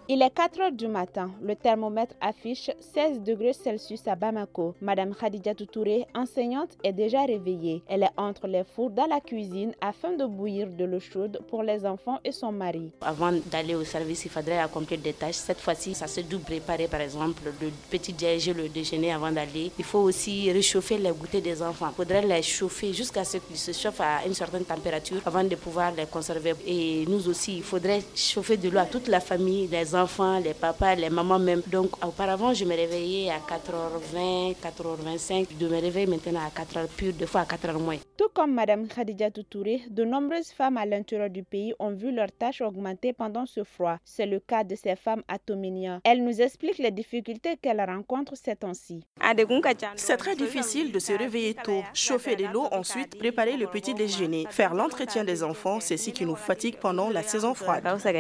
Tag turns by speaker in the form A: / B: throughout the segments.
A: Il est 4 heures du matin. Le thermomètre affiche 16 degrés Celsius à Bamako. Madame Khadija Touré, enseignante, est déjà réveillée. Elle est entre les fours dans la cuisine afin de bouillir de l'eau chaude pour les enfants et son mari.
B: Avant d'aller au service, il faudrait accomplir des tâches. Cette fois-ci, ça se doit préparer par exemple le petit déj, le déjeuner avant d'aller. Il faut aussi réchauffer les goûters des enfants. Il faudrait les chauffer jusqu'à ce qu'ils se chauffent à une certaine température avant de pouvoir les conserver. Et nous aussi, il faudrait chauffer de l'eau à toute la famille, les enfants, les papas, les mamans même. Donc auparavant, je me réveillais à 4h20, 4h25. Je me réveille maintenant à 4h pure, des fois à 4h moins.
A: Tout comme Madame Khadija Touré, de nombreuses femmes à l'intérieur du pays ont vu leurs tâches augmenter pendant ce froid. C'est le cas de ces femmes à Tominia. Elle nous explique les difficultés qu'elles rencontrent ces temps-ci.
C: C'est très difficile de se réveiller tôt, chauffer de l'eau, ensuite préparer le petit déjeuner. Faire l'entretien des enfants, c'est ce qui nous fatigue pendant la saison froide.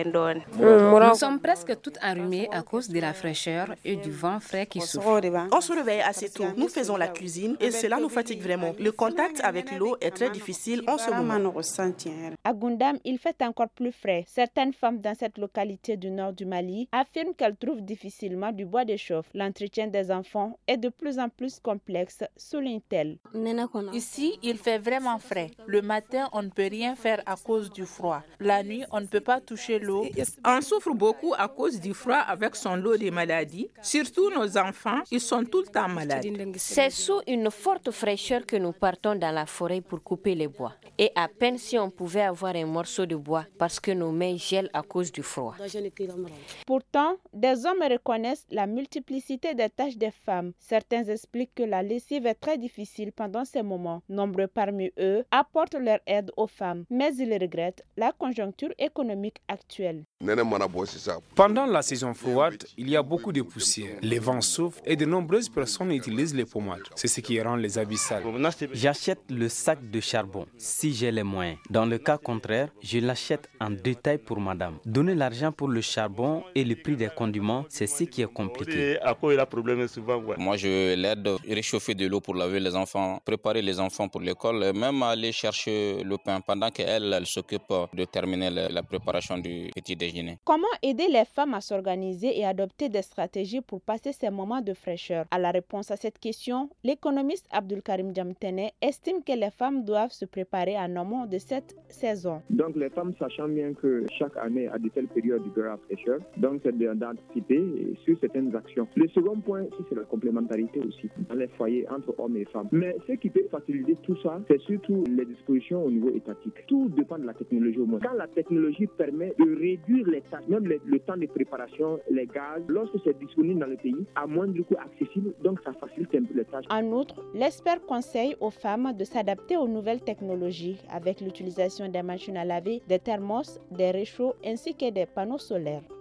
D: Nous sommes presque toutes enrhumées à cause de la fraîcheur et du vent frais qui souffle.
C: On se réveille assez tôt, nous faisons la cuisine et cela nous fatigue vraiment. Le contact avec l'eau est très difficile en ce moment.
A: À Gundam, il fait encore plus frais. Certaines femmes dans cette localité du nord du Mali affirment qu'elles trouvent difficilement du bois de chauffe. L'entretien des enfants est de plus en plus complexe, souligne-t-elle.
E: Ici, il fait vraiment frais. Le matin, on ne peut rien faire à cause du froid. La nuit, on ne peut pas toucher l'eau.
F: On souffre beaucoup à cause du froid avec son lot de maladies. Surtout nos enfants, ils sont tout le temps malades.
G: C'est sous une forte fraîcheur que nous partons dans la forêt pour couper les bois. Et à peine si on pouvait avoir un morceau de bois parce que nos mains gèlent à cause du froid.
A: Pourtant, des hommes reconnaissent la multiplicité des tâches des femmes. Certains expliquent que la lessive est très difficile pendant ces moments. Nombreux parmi eux apportent leur aide aux femmes, mais ils regrettent la conjoncture économique actuelle.
H: Pendant la saison froide, il y a beaucoup de poussière. Les vents soufflent et de nombreuses personnes utilisent les pommades. C'est ce qui rend les habits sales.
I: J'achète le sac de charbon si j'ai les moyens. Dans le cas contraire, je l'achète en détail pour madame. Donner l'argent pour le charbon et le prix des condiments, c'est ce qui est compliqué.
J: Moi, je l'aide à réchauffer de l'eau pour laver les enfants, préparer les enfants pour l'école, et même aller chercher le pain pendant qu'elle s'occupe de terminer la préparation du petit déjeuner.
A: Comment aider les femmes à s'organiser et adopter des stratégies pour passer ces moments de fraîcheur? À la réponse à cette question, l'économiste Abdulkarim Djamtene estime que les femmes doivent se préparer en amont de cette saison.
K: Donc les femmes, sachant bien que chaque année a de telles périodes de grave fraîcheur, donc c'est d'anticiper sur certaines actions. Le second point, c'est la complémentarité aussi dans les foyers entre hommes et femmes. Mais ce qui peut faciliter tout ça, c'est surtout les dispositions au niveau étatique. Tout dépend de la technologie au moins. Quand la technologie permet de réduire les tâches, même le temps de préparation, les gaz, lorsque c'est disponible dans le pays, à moindre coût accessible, donc ça facilite un peu les tâches.
A: En outre, l'expert conseille aux femmes de s'adapter aux nouvelles technologies avec l'utilisation des machines à laver, des thermos, des réchauds ainsi que des panneaux solaires.